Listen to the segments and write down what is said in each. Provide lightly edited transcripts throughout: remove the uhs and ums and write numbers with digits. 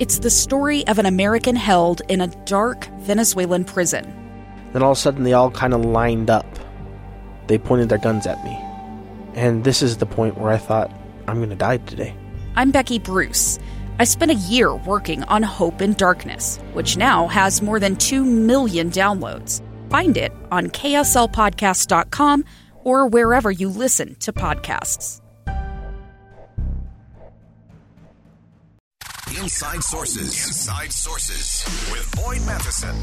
It's the story of an American held in a dark Venezuelan prison. Then all of a sudden they all kind of lined up. They pointed their guns at me. And this is the point where I thought, I'm going to die today. I'm Becky Bruce. I spent a year working on Hope in Darkness, which now has more than 2 million downloads. Find it on kslpodcast.com or wherever you listen to podcasts. Inside Sources. Inside Sources with Boyd Matheson.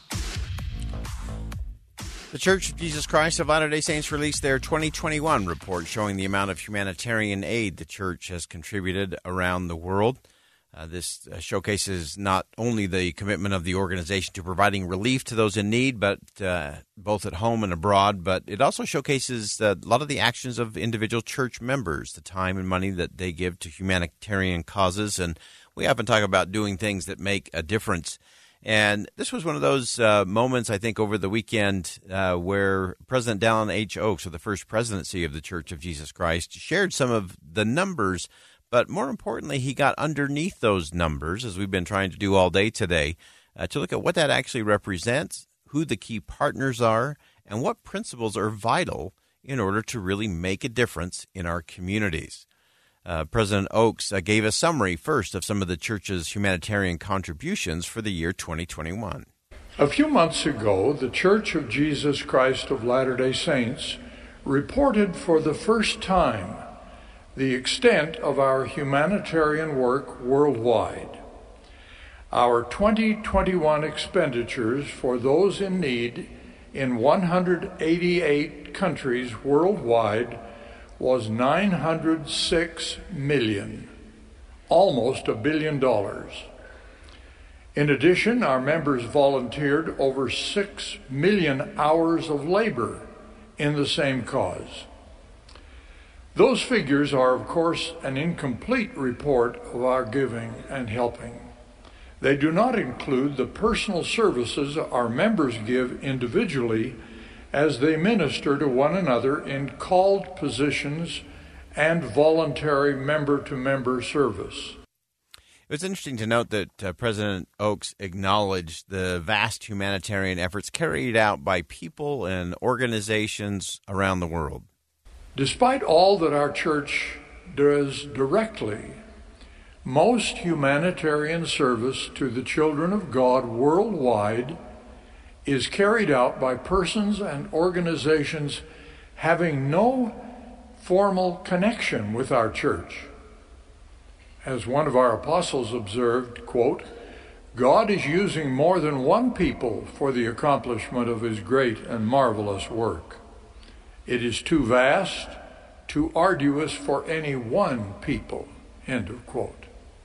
The Church of Jesus Christ of Latter-day Saints released their 2021 report showing the amount of humanitarian aid the Church has contributed around the world. This showcases not only the commitment of the organization to providing relief to those in need, but both at home and abroad, but it also showcases a lot of the actions of individual church members, the time and money that they give to humanitarian causes, and we often talk about doing things that make a difference. And this was one of those moments, I think, over the weekend where President Dallin H. Oaks, of the First Presidency of the Church of Jesus Christ, shared some of the numbers. But more importantly, he got underneath those numbers, as we've been trying to do all day today, to look at what that actually represents, who the key partners are, and what principles are vital in order to really make a difference in our communities. President Oaks gave a summary first of some of the church's humanitarian contributions for the year 2021. A few months ago, the Church of Jesus Christ of Latter-day Saints reported for the first time the extent of our humanitarian work worldwide. Our 2021 expenditures for those in need in 188 countries worldwide was $906 million, almost $1 billion. In addition, our members volunteered over 6 million hours of labor in the same cause. Those figures are, of course, an incomplete report of our giving and helping. They do not include the personal services our members give individually as they minister to one another in called positions and voluntary member-to-member service. It was interesting to note that President Oaks acknowledged the vast humanitarian efforts carried out by people and organizations around the world. Despite all that our church does directly, most humanitarian service to the children of God worldwide is carried out by persons and organizations having no formal connection with our church. As one of our apostles observed, quote, God is using more than one people for the accomplishment of his great and marvelous work. It is too vast, too arduous for any one people, end of quote.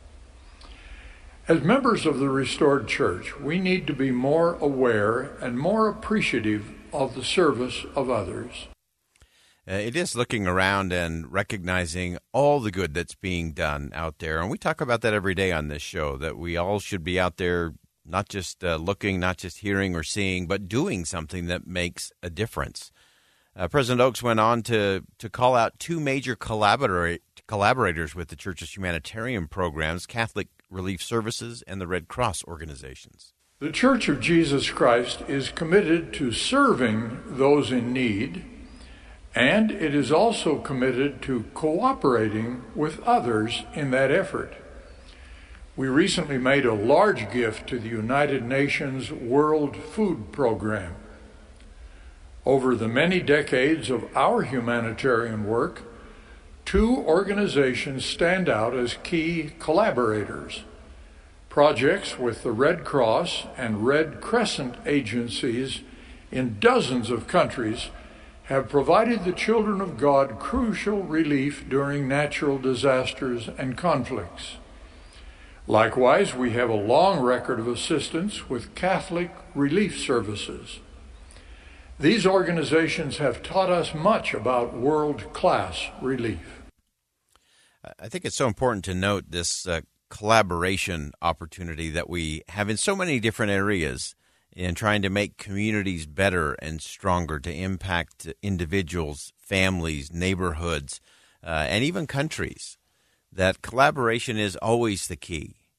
As members of the restored church, we need to be more aware and more appreciative of the service of others. It is looking around and recognizing all the good that's being done out there. And we talk about that every day on this show, that we all should be out there not just looking, not just hearing or seeing, but doing something that makes a difference. President Oaks went on to call out two major collaborators with the Church's humanitarian programs, Catholic Relief Services and the Red Cross organizations. The Church of Jesus Christ is committed to serving those in need, and it is also committed to cooperating with others in that effort. We recently made a large gift to the United Nations World Food Program. Over the many decades of our humanitarian work, two organizations stand out as key collaborators. Projects with the Red Cross and Red Crescent agencies in dozens of countries have provided the children of God crucial relief during natural disasters and conflicts. Likewise, we have a long record of assistance with Catholic Relief Services. These organizations have taught us much about world-class relief. I think it's so important to note this collaboration opportunity that we have in so many different areas in trying to make communities better and stronger, to impact individuals, families, neighborhoods, and even countries. That collaboration is always the key.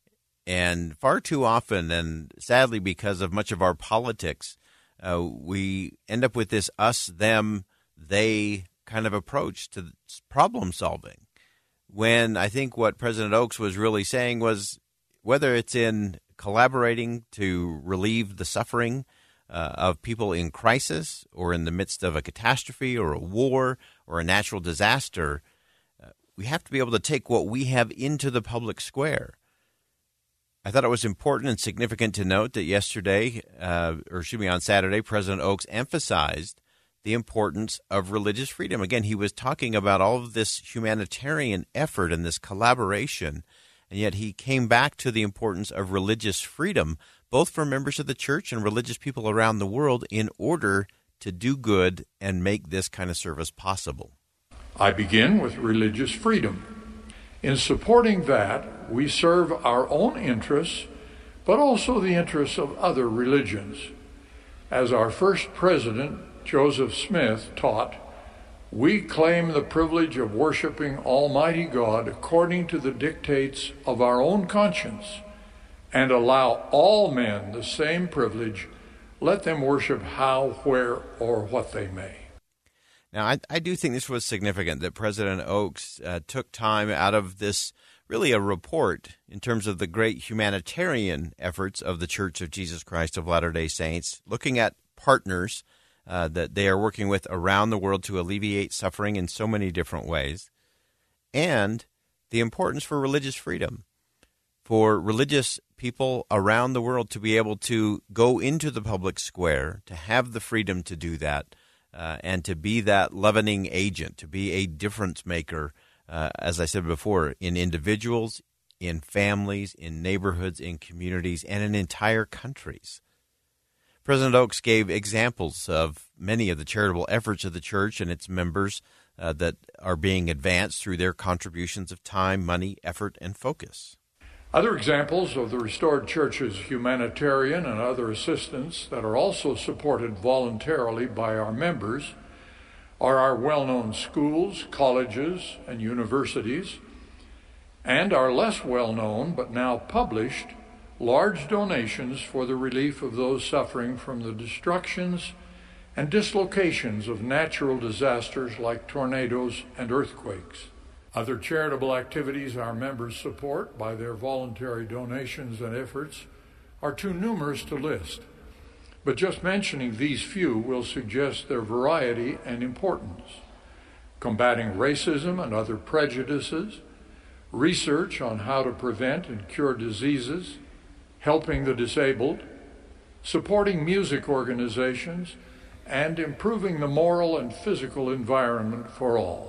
And far too often, and sadly because of much of our politics, we end up with this us, them, they kind of approach to problem solving. When I think what President Oaks was really saying was, whether it's in collaborating to relieve the suffering of people in crisis or in the midst of a catastrophe or a war or a natural disaster, we have to be able to take what we have into the public square. I thought it was important and significant to note that on Saturday, President Oaks emphasized the importance of religious freedom. Again, he was talking about all of this humanitarian effort and this collaboration, and yet he came back to the importance of religious freedom, both for members of the church and religious people around the world, in order to do good and make this kind of service possible. I begin with religious freedom. In supporting that, we serve our own interests, but also the interests of other religions. As our first president, Joseph Smith, taught, we claim the privilege of worshiping Almighty God according to the dictates of our own conscience, and allow all men the same privilege, let them worship how, where, or what they may. Now, I do think this was significant that President Oaks took time out of this, really a report in terms of the great humanitarian efforts of the Church of Jesus Christ of Latter-day Saints, looking at partners that they are working with around the world to alleviate suffering in so many different ways, and the importance for religious freedom, for religious people around the world to be able to go into the public square, to have the freedom to do that, and to be that leavening agent, to be a difference maker, as I said before, in individuals, in families, in neighborhoods, in communities, and in entire countries. President Oaks gave examples of many of the charitable efforts of the church and its members that are being advanced through their contributions of time, money, effort, and focus. Other examples of the Restored Church's humanitarian and other assistance that are also supported voluntarily by our members are our well-known schools, colleges, and universities, and our less well-known but now published large donations for the relief of those suffering from the destructions and dislocations of natural disasters like tornadoes and earthquakes. Other charitable activities our members support by their voluntary donations and efforts are too numerous to list, but just mentioning these few will suggest their variety and importance. Combating racism and other prejudices, research on how to prevent and cure diseases, helping the disabled, supporting music organizations, and improving the moral and physical environment for all.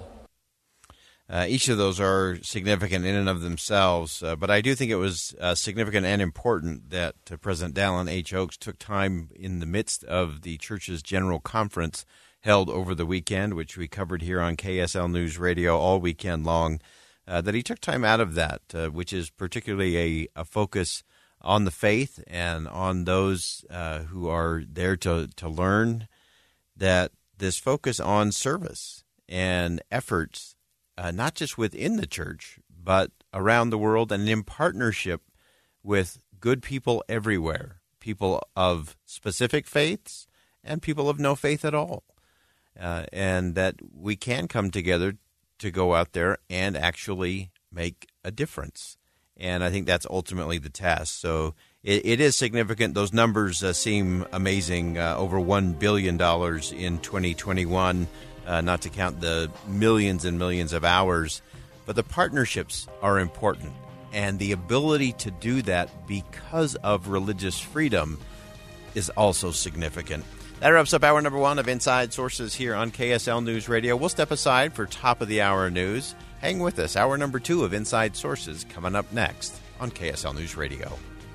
Each of those are significant in and of themselves, but I do think it was significant and important that President Dallin H. Oaks took time in the midst of the church's general conference held over the weekend, which we covered here on KSL News Radio all weekend long, that he took time out of that, which is particularly a focus on the faith and on those who are there to learn, that this focus on service and efforts, not just within the church, but around the world and in partnership with good people everywhere, people of specific faiths and people of no faith at all, and that we can come together to go out there and actually make a difference. And I think that's ultimately the task. So it is significant. Those numbers seem amazing, over $1 billion in 2021, not to count the millions and millions of hours. But the partnerships are important. And the ability to do that because of religious freedom is also significant. That wraps up hour number one of Inside Sources here on KSL News Radio. We'll step aside for top of the hour news. Hang with us. Hour number two of Inside Sources coming up next on KSL News Radio.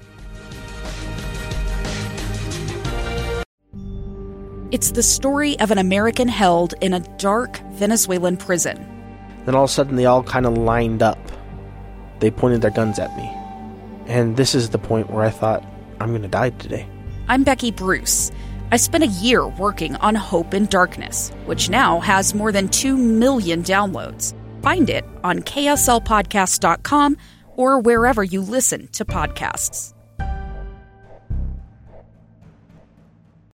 It's the story of an American held in a dark Venezuelan prison. Then all of a sudden they all kind of lined up. They pointed their guns at me. And this is the point where I thought, I'm going to die today. I'm Becky Bruce. I spent a year working on Hope in Darkness, which now has more than 2 million downloads. Find it on kslpodcast.com or wherever you listen to podcasts.